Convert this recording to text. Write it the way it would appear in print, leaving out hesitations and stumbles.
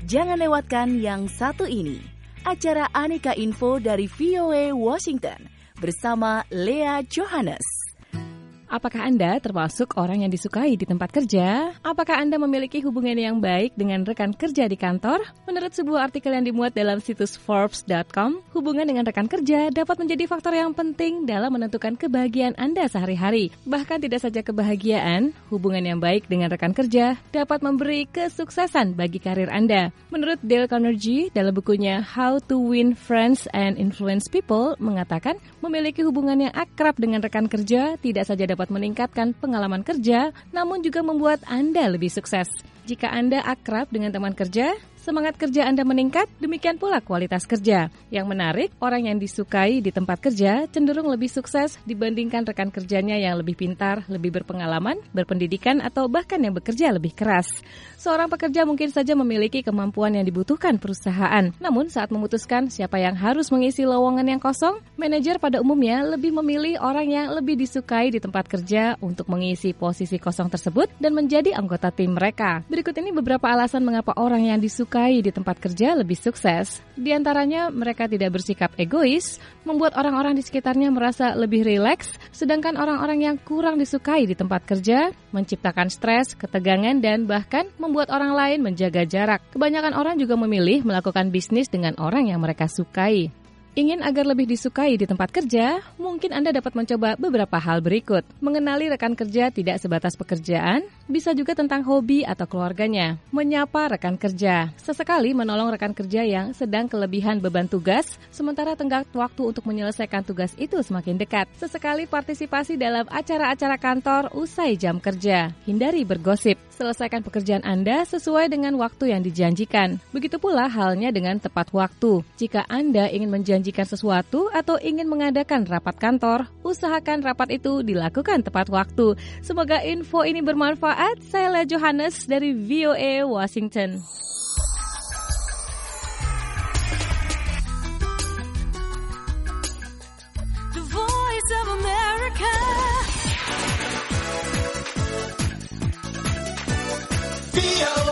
Jangan lewatkan yang satu ini, acara Aneka Info dari VOA Washington bersama Lea Johannes. Apakah Anda termasuk orang yang disukai di tempat kerja? Apakah Anda memiliki hubungan yang baik dengan rekan kerja di kantor? Menurut sebuah artikel yang dimuat dalam situs Forbes.com, hubungan dengan rekan kerja dapat menjadi faktor yang penting dalam menentukan kebahagiaan Anda sehari-hari. Bahkan tidak saja kebahagiaan, hubungan yang baik dengan rekan kerja dapat memberi kesuksesan bagi karir Anda. Menurut Dale Carnegie, dalam bukunya How to Win Friends and Influence People, mengatakan memiliki hubungan yang akrab dengan rekan kerja tidak saja dapat meningkatkan pengalaman kerja, namun juga membuat Anda lebih sukses. Jika Anda akrab dengan teman kerja, semangat kerja Anda meningkat, demikian pula kualitas kerja. Yang menarik, orang yang disukai di tempat kerja cenderung lebih sukses dibandingkan rekan kerjanya yang lebih pintar, lebih berpengalaman, berpendidikan, atau bahkan yang bekerja lebih keras. Seorang pekerja mungkin saja memiliki kemampuan yang dibutuhkan perusahaan. Namun saat memutuskan siapa yang harus mengisi lowongan yang kosong, manajer pada umumnya lebih memilih orang yang lebih disukai di tempat kerja untuk mengisi posisi kosong tersebut dan menjadi anggota tim mereka. Berikut ini beberapa alasan mengapa orang yang disukai di tempat kerja lebih sukses. Di antaranya, mereka tidak bersikap egois, membuat orang-orang di sekitarnya merasa lebih rileks, sedangkan orang-orang yang kurang disukai di tempat kerja menciptakan stres, ketegangan, dan bahkan membuat orang lain menjaga jarak. Kebanyakan orang juga memilih melakukan bisnis dengan orang yang mereka sukai. Ingin agar lebih disukai di tempat kerja? Mungkin Anda dapat mencoba beberapa hal berikut. Mengenali rekan kerja tidak sebatas pekerjaan, bisa juga tentang hobi atau keluarganya. Menyapa rekan kerja. Sesekali menolong rekan kerja yang sedang kelebihan beban tugas, sementara tenggat waktu untuk menyelesaikan tugas itu semakin dekat. Sesekali partisipasi dalam acara-acara kantor usai jam kerja. Hindari bergosip. Selesaikan pekerjaan Anda sesuai dengan waktu yang dijanjikan. Begitu pula halnya dengan tepat waktu. Jika Anda ingin menjanjikan sesuatu atau ingin mengadakan rapat kantor, usahakan rapat itu dilakukan tepat waktu. Semoga info ini bermanfaat. Saya Lea Johannes dari VOA Washington. The Voice of America. VOA.